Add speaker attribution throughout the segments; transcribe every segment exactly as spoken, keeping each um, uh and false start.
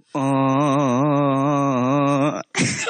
Speaker 1: آه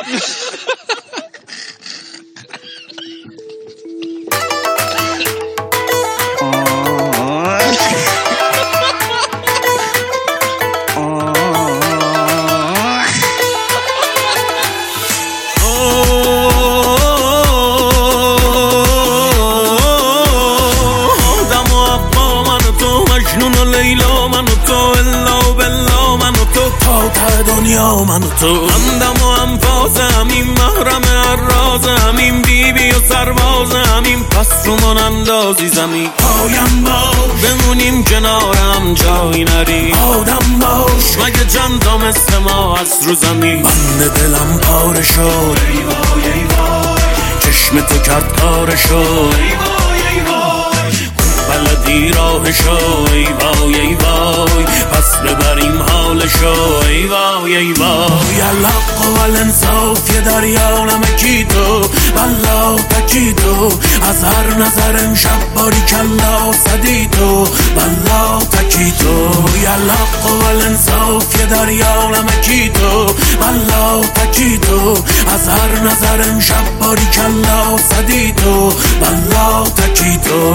Speaker 2: دنیا من و تو همدم و انفاس همین محرم الراز همین بیبی و سرباز همین پس رو من اندازی زمین پایم باش بمونیم کنارم جایی نری آدم باش مگه چند تا مثل ما هست رو زمین بند دلم پاره شد ای وای ای وای چشم تو کرد کارشو ای وای ای وای بلدی راهشو ای وای ای وای پس ببریم حالشو ای وای ای وای الحق و الانصاف یه دریا نمکی تو والله تکی تو از هر نظر امشب باری کلا صدی تو والله تکی تو الحق و الانصاف یه دریا نمکی تو والله تکی تو از هر نظر امشب باری کلا صدی تو والله تکی تو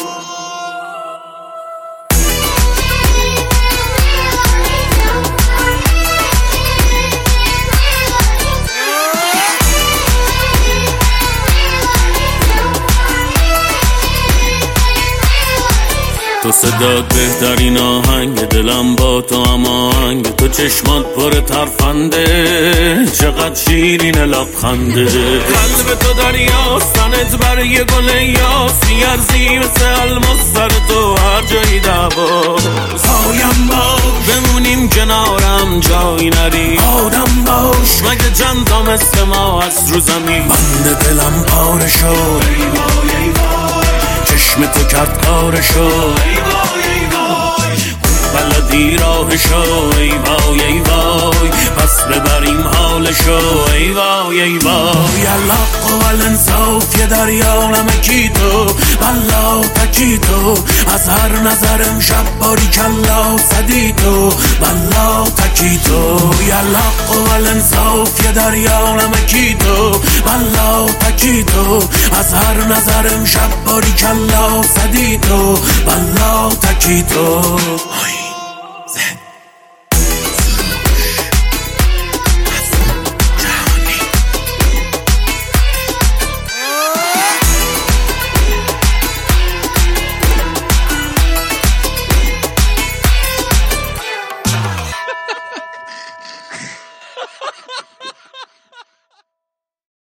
Speaker 2: تو صدات بهترین آهنگ دلم با تو هم آهنگ تو چشمات پر ترفنده چقدر شیرین لبخنده قلب تو دریاست تنت بر یه گل یاس میارزی مثل الماس سر تو هر جایی دعواست پایم باش بمونیم کنارم جایی نری آدم باش مگه چند تا مثل ما هست رو زمین بند دلم پاره شد ای وای ای وای چشم تو کرد کارشو ای وای ای وای بلدی راهشو ای وای ای وای پس ببریم حالشو ای وای ای وای الحق و الانصاف یه دریا نمکی تو والله تکی تو از هر نظر امشب باری کلا صدی تو والله تکی تو الحق و الانصاف یه دریا نمکی تو والله تکی تو از هر نظر امشب باری کلا صدی تو والله تکی تو